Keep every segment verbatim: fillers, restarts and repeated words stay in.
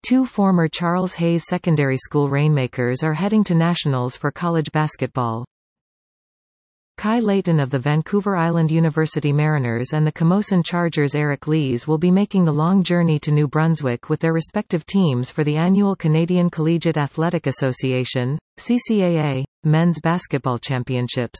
Two former Charles Hayes Secondary School Rainmakers are heading to nationals for college basketball. Kai Layton of the Vancouver Island University Mariners and the Camosun Chargers' Eric Lees will be making the long journey to New Brunswick with their respective teams for the annual Canadian Collegiate Athletic Association (C C A A) Men's Basketball Championships.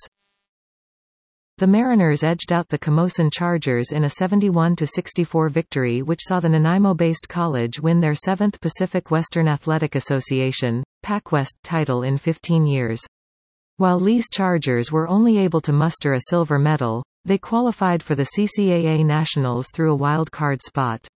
The Mariners edged out the Camosun Chargers in a seventy-one to sixty-four victory which saw the Nanaimo-based college win their seventh Pacific Western Athletic Association (PacWest) title in fifteen years. While Lee's Chargers were only able to muster a silver medal, they qualified for the C C A A Nationals through a wild card spot.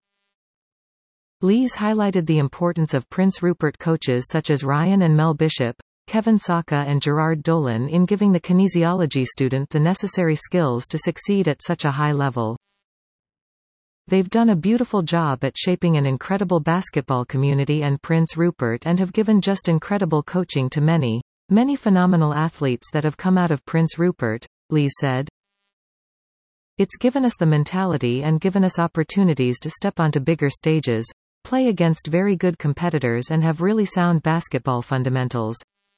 Lees highlighted the importance of Prince Rupert coaches such as Ryan and Mel Bishop, Kevin Saka and Gerard Dolan in giving the kinesiology student the necessary skills to succeed at such a high level. They've done a beautiful job at shaping an incredible basketball community and Prince Rupert and have given just incredible coaching to many, many phenomenal athletes that have come out of Prince Rupert, Lees said. It's given us the mentality and given us opportunities to step onto bigger stages, play against very good competitors and have really sound basketball fundamentals.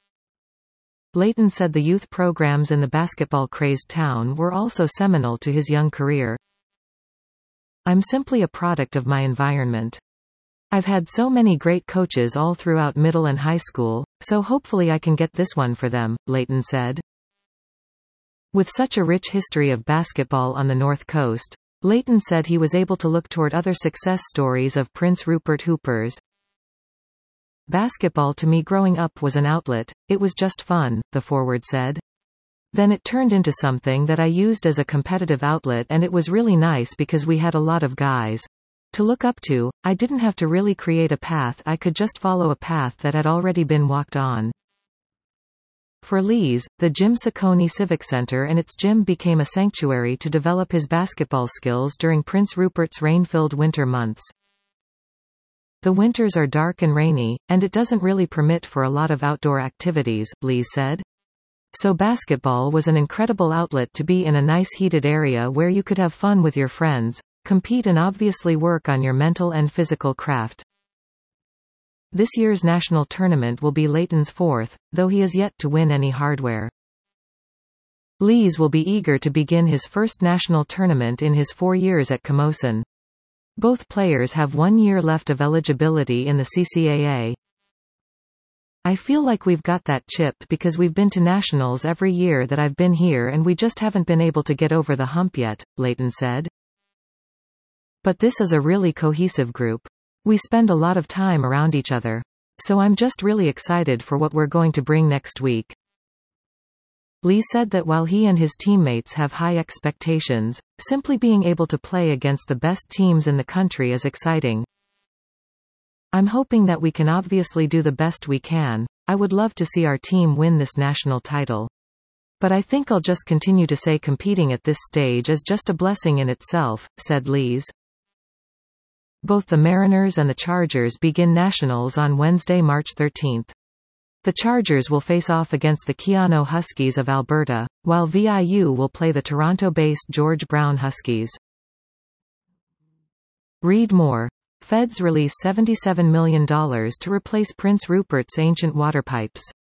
Layton said the youth programs in the basketball-crazed town were also seminal to his young career. I'm simply a product of my environment. I've had so many great coaches all throughout middle and high school, so hopefully I can get this one for them, Layton said. With such a rich history of basketball on the North Coast, Layton said he was able to look toward other success stories of Prince Rupert Hoopers. Basketball to me growing up was an outlet, it was just fun, the forward said. Then it turned into something that I used as a competitive outlet and it was really nice because we had a lot of guys to look up to. I didn't have to really create a path, I could just follow a path that had already been walked on. For Lees, the Jim Saccone Civic Center and its gym became a sanctuary to develop his basketball skills during Prince Rupert's rain-filled winter months. The winters are dark and rainy, and it doesn't really permit for a lot of outdoor activities, Lees said. So basketball was an incredible outlet to be in a nice heated area where you could have fun with your friends, compete and obviously work on your mental and physical craft. This year's national tournament will be Layton's fourth, though he is yet to win any hardware. Lees will be eager to begin his first national tournament in his four years at Camosun. Both players have one year left of eligibility in the C C A A. I feel like we've got that chip because we've been to nationals every year that I've been here and we just haven't been able to get over the hump yet, Layton said. But this is a really cohesive group. We spend a lot of time around each other. So I'm just really excited for what we're going to bring next week. Lee said that while he and his teammates have high expectations, simply being able to play against the best teams in the country is exciting. I'm hoping that we can obviously do the best we can. I would love to see our team win this national title. But I think I'll just continue to say competing at this stage is just a blessing in itself, said Lees. Both the Mariners and the Chargers begin nationals on Wednesday, March thirteenth. The Chargers will face off against the Keano Huskies of Alberta, while V I U will play the Toronto-based George Brown Huskies. Read more. Feds release seventy-seven million dollars to replace Prince Rupert's ancient water pipes.